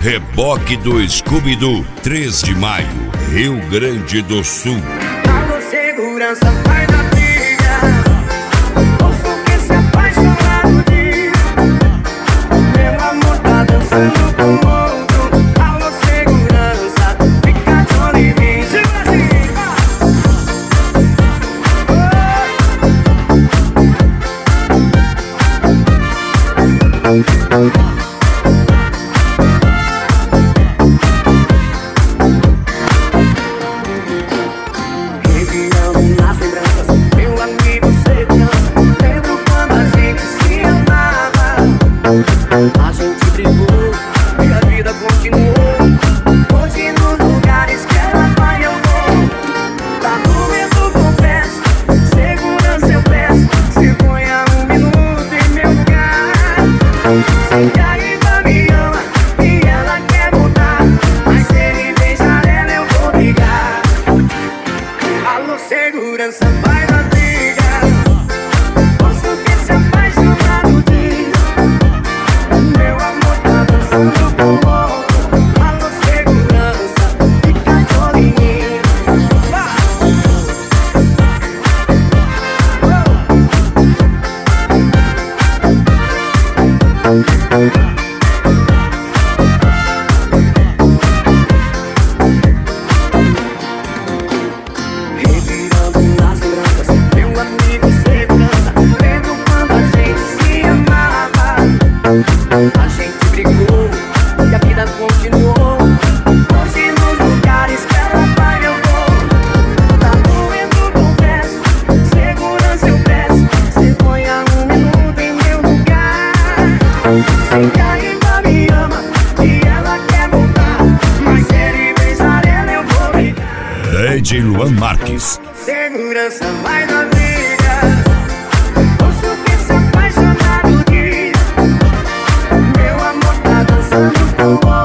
Reboque do Scooby-Doo, 3 de maio, Rio Grande do Sul. Alô, segurança, vai na briga. Ouço que se apaixonar diz. Meu amor tá dançando com outro. Alô, segurança, fica de olho em mim. Revirando nas lembranças, meu amigo segurança. Lembro quando a gente se amava. A gente brigou e a vida continuou. Hoje nos lugares que ela vai eu vou. Tá doendo, confesso. Segurança eu peço. Se ponha um minuto em meu lugar. Sei que ainda me ama e ela quer voltar, mas se ele beijar ela eu vou brigar. Alô, segurança, vai na briga. Ouço que se apaixonado diz. Meu amor tá dançando com outro. Alô, segurança, fica de olho em mim. Revirando nas lembranças, meu amigo segurança. Lembro quando a gente se amava. A gente brigou e a vida continuou. Hoje nos lugares que ela vai eu vou. Tá doendo, confesso. Segurança eu peço. Se ponha um minuto em meu lugar. Sei que ainda me ama e ela quer voltar, mas se ele beijar ela eu vou brigar. DJ Luan Marques. Segurança, vai na briga. Ouço que se apaixonar diz. Meu amor tá dançando com